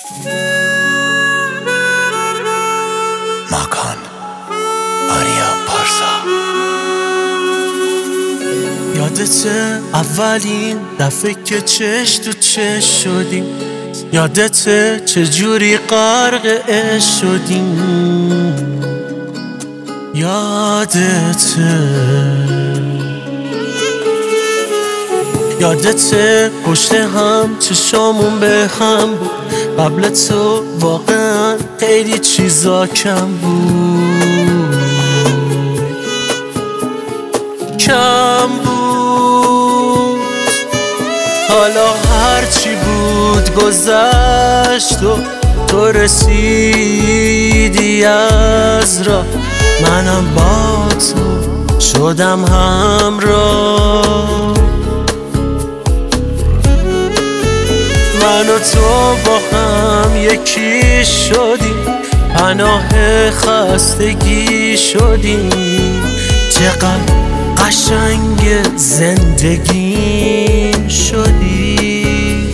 ماکان آریا پارسا. یادته اولین دفعه که چش تو چش شدیم؟ یادته چجوری غرق عشق شدیم؟ یادته پشت هم چشامون به هم بود؟ قبل تو واقعا خیلی چیزا کم بود. حالا هرچی بود گذشت و تو رسیدی از راه، منم با تو شدم همراه. من و تو با هم یکی شدیم، پناه خستگی شدیم. چقدر قشنگ زندگیم شدی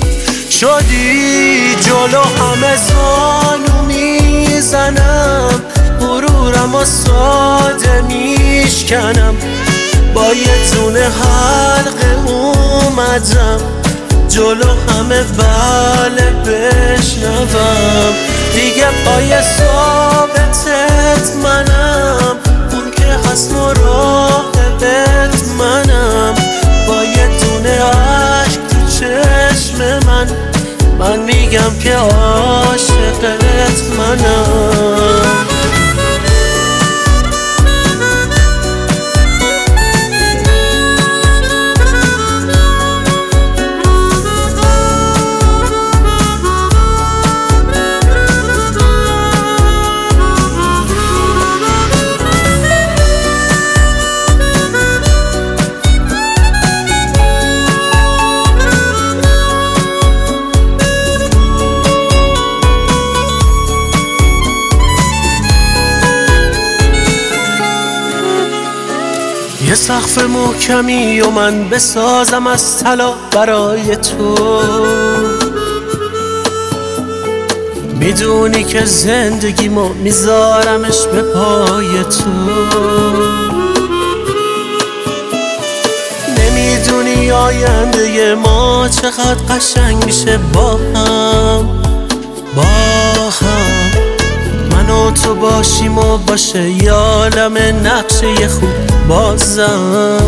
جلو همه زانو میزنم، غرورم و ساده میشکنم. با یه دونه حلقه اومدم جلو همه بله بشنوم. دیگه پای ثابتت منم، اون که هست مراقبت منم. با یه دونه عشق تو چشم من میگم که عاشقت منم. یه سقف محکمی و من بسازم از طلا برای تو. میدونی که زندگیمو میذارمش به پای تو. نمیدونی آینده ما چقدر قشنگ میشه با هم. من و تو باشیم و باشه یه عالم نقشه خوب بازم.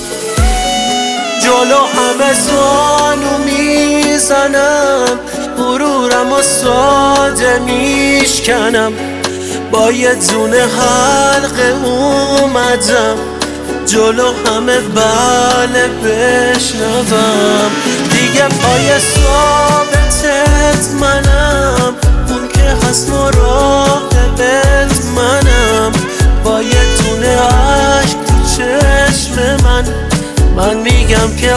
جلو همه زانو میزنم، غرورم و ساده میشکنم. با یه دونه حلقه اومدم جلو همه بله بشنوم. دیگه پای ثابتت منم، اون که هست مراقبت منم. با یه دونه عشق تو چشم من میگم که